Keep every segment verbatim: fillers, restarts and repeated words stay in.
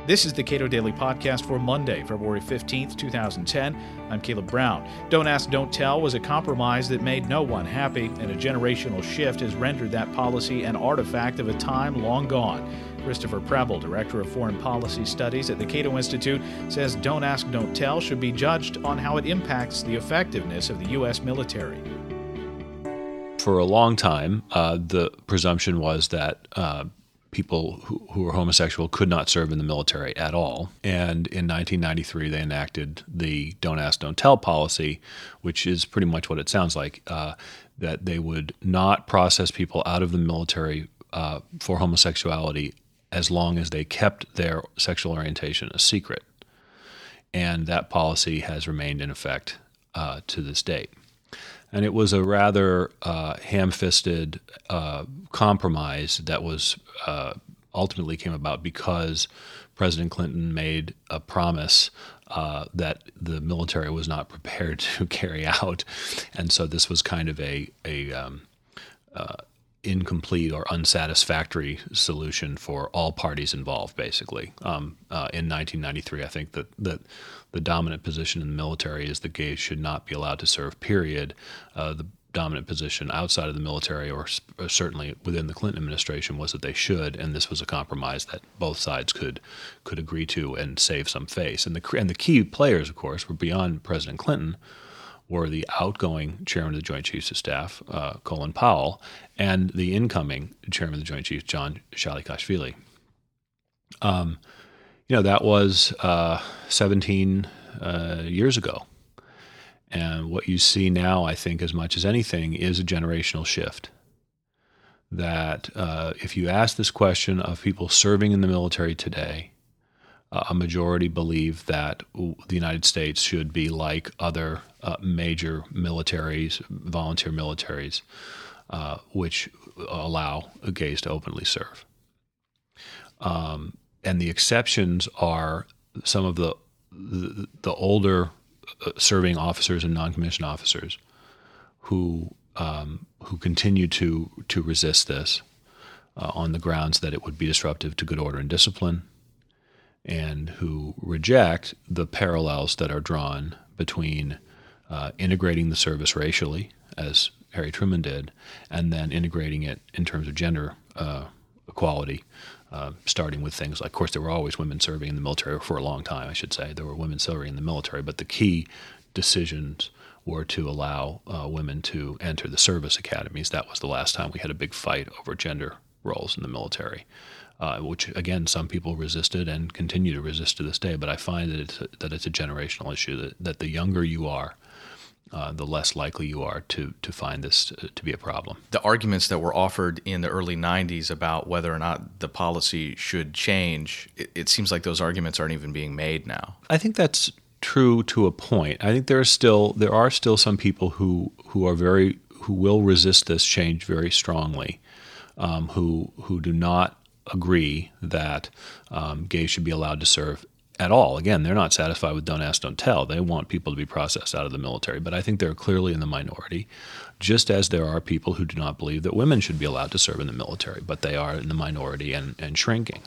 This is the Cato Daily Podcast for Monday, February fifteenth, twenty ten. I'm Caleb Brown. Don't Ask, Don't Tell was a compromise that made no one happy, and a generational shift has rendered that policy an artifact of a time long gone. Christopher Preble, Director of Foreign Policy Studies at the Cato Institute, says Don't Ask, Don't Tell should be judged on how it impacts the effectiveness of the U S military. For a long time, uh, the presumption was that uh, people who, who were homosexual could not serve in the military at all. And in nineteen ninety-three, they enacted the Don't Ask, Don't Tell policy, which is pretty much what it sounds like, uh, that they would not process people out of the military uh, for homosexuality as long as they kept their sexual orientation a secret. And that policy has remained in effect uh, to this date. And it was a rather uh, ham-fisted uh, compromise that was uh, ultimately came about because President Clinton made a promise uh, that the military was not prepared to carry out, and so this was kind of a a um, uh, incomplete or unsatisfactory solution for all parties involved. Basically, um, uh, in nineteen ninety-three, I think that that. The dominant position in the military is that gays should not be allowed to serve, period. Uh, the dominant position outside of the military, or, or certainly within the Clinton administration, was that they should, and this was a compromise that both sides could could agree to and save some face. And the, and the key players, of course, were beyond President Clinton, were the outgoing chairman of the Joint Chiefs of Staff, uh, Colin Powell, and the incoming chairman of the Joint Chiefs, John Shalikashvili. Um, You know, that was uh, seventeen uh, years ago. And what you see now, I think, as much as anything, is a generational shift. That uh, if you ask this question of people serving in the military today, uh, a majority believe that the United States should be like other uh, major militaries, volunteer militaries, uh, which allow gays to openly serve. Um, And the exceptions are some of the the, the older serving officers and non-commissioned officers who um, who continue to to resist this uh, on the grounds that it would be disruptive to good order and discipline, and who reject the parallels that are drawn between uh, integrating the service racially, as Harry Truman did, and then integrating it in terms of gender uh, equality. Uh, starting with things like, of course, there were always women serving in the military for a long time, I should say. There were women serving in the military, but the key decisions were to allow uh, women to enter the service academies. That was the last time we had a big fight over gender roles in the military, uh, which, again, some people resisted and continue to resist to this day. But I find that it's a, that it's a generational issue, that, that the younger you are, Uh, the less likely you are to to find this to, to be a problem. The arguments that were offered in the early nineties about whether or not the policy should change, it, it seems like those arguments aren't even being made now. I think that's true to a point. I think there are still there are still some people who who are very who will resist this change very strongly, um, who who do not agree that um, gays should be allowed to serve at all. Again, they're not satisfied with Don't Ask, Don't Tell. They want people to be processed out of the military. But I think they're clearly in the minority, just as there are people who do not believe that women should be allowed to serve in the military, but they are in the minority and, and shrinking.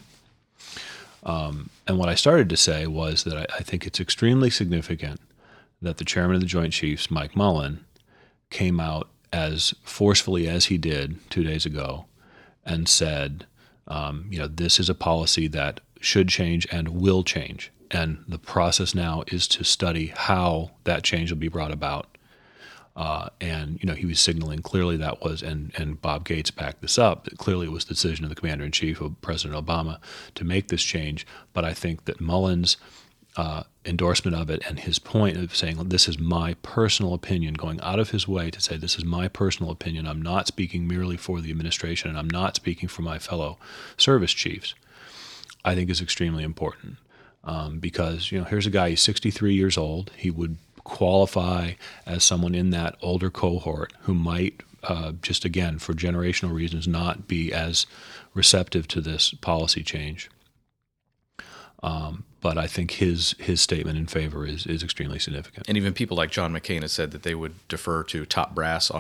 Um, and what I started to say was that I, I think it's extremely significant that the chairman of the Joint Chiefs, Mike Mullen, came out as forcefully as he did two days ago and said, um, you know, this is a policy that should change and will change. And the process now is to study how that change will be brought about. Uh, and, you know, he was signaling clearly that was, and, and Bob Gates backed this up, that clearly it was the decision of the Commander-in-Chief of President Obama to make this change. But I think that Mullen's uh, endorsement of it and his point of saying, this is my personal opinion, going out of his way to say, this is my personal opinion, I'm not speaking merely for the administration, and I'm not speaking for my fellow service chiefs, I think is extremely important. Um, because, you know, here's a guy, he's sixty-three years old. He would qualify as someone in that older cohort who might, uh, just again, for generational reasons, not be as receptive to this policy change. Um, but I think his his statement in favor is is extremely significant. And even people like John McCain have said that they would defer to top brass on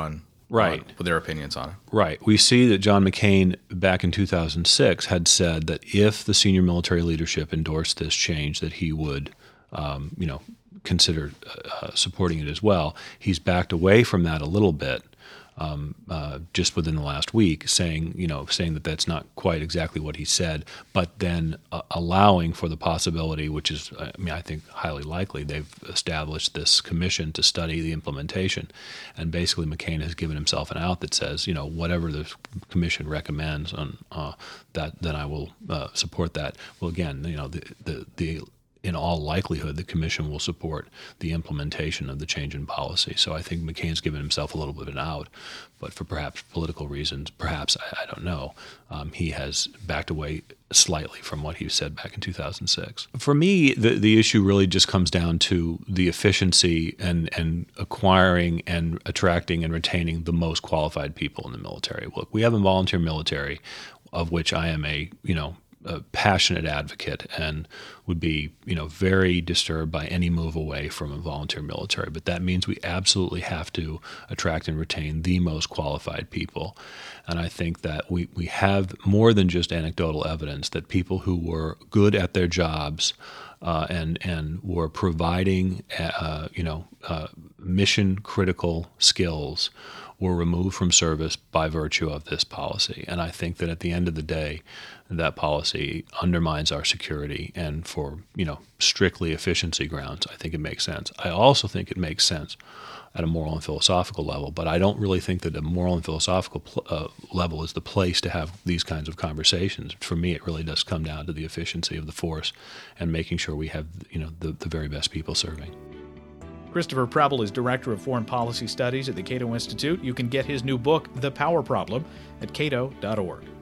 Right. on, with their opinions on it. Right. We see that John McCain back in two thousand six had said that if the senior military leadership endorsed this change, that he would, um, you know, consider uh, supporting it as well. He's backed away from that a little bit. Um, uh, just within the last week, saying you know saying that that's not quite exactly what he said, but then uh, allowing for the possibility, which is I mean I think highly likely, they've established this commission to study the implementation, and basically McCain has given himself an out that says you know whatever the commission recommends on uh, that, then I will uh, support that. Well, again, you know the the the. in all likelihood, the commission will support the implementation of the change in policy. So I think McCain's given himself a little bit of an out, but for perhaps political reasons, perhaps, I, I don't know, um, he has backed away slightly from what he said back in two thousand six. For me, the, the issue really just comes down to the efficiency and, and acquiring and attracting and retaining the most qualified people in the military. Look, we have a volunteer military, of which I am a, you know, a passionate advocate and would be, you know, very disturbed by any move away from a volunteer military. But that means we absolutely have to attract and retain the most qualified people. And I think that we, we have more than just anecdotal evidence that people who were good at their jobs uh, and and were providing, uh, you know, uh, mission critical skills were removed from service by virtue of this policy. And I think that at the end of the day, that policy undermines our security, and for, you know, strictly efficiency grounds, I think it makes sense. I also think it makes sense at a moral and philosophical level, but I don't really think that a moral and philosophical pl- uh, level is the place to have these kinds of conversations. For me, it really does come down to the efficiency of the force and making sure we have, you know, the, the very best people serving. Christopher Preble is Director of Foreign Policy Studies at the Cato Institute. You can get his new book, The Power Problem, at cato dot org.